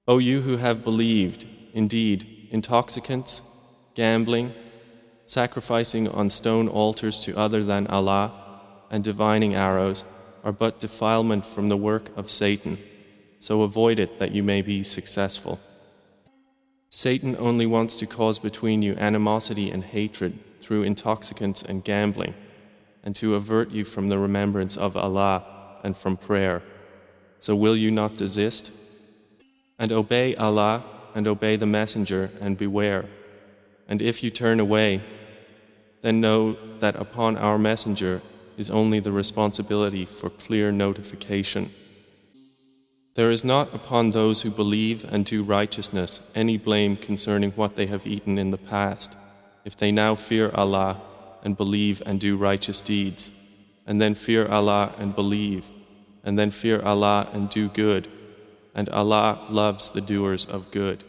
O you who have believed, indeed, intoxicants, gambling, sacrificing on stone altars to other than Allah, and divining arrows are but defilement from the work of Satan, so avoid it that you may be successful. Satan only wants to cause between you animosity and hatred through intoxicants and gambling, and to avert you from the remembrance of Allah and from prayer. So will you not desist? And obey Allah and obey the Messenger and beware. And if you turn away, then know that upon our Messenger is only the responsibility for clear notification. There is not upon those who believe and do righteousness any blame concerning what they have eaten in the past, if they now fear Allah and believe and do righteous deeds, and then fear Allah and believe, and then fear Allah and do good, and Allah loves the doers of good.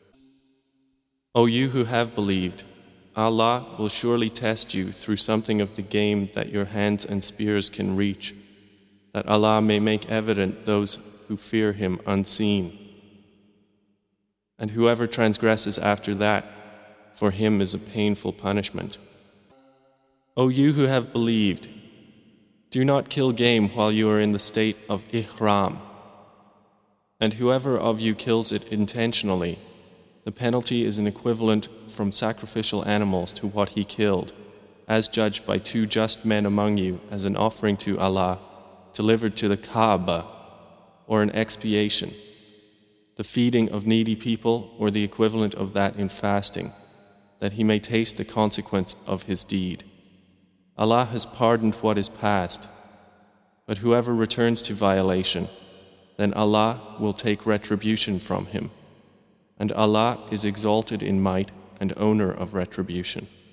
O you who have believed, Allah will surely test you through something of the game that your hands and spears can reach, that Allah may make evident those who fear Him unseen. And whoever transgresses after that, for him is a painful punishment. O you who have believed, do not kill game while you are in the state of ihram. And whoever of you kills it intentionally, the penalty is an equivalent from sacrificial animals to what he killed, as judged by 2 just men among you as an offering to Allah, delivered to the Kaaba, or an expiation, the feeding of needy people, or the equivalent of that in fasting, that he may taste the consequence of his deed. Allah has pardoned what is past, but whoever returns to violation, then Allah will take retribution from him, and Allah is exalted in might and owner of retribution.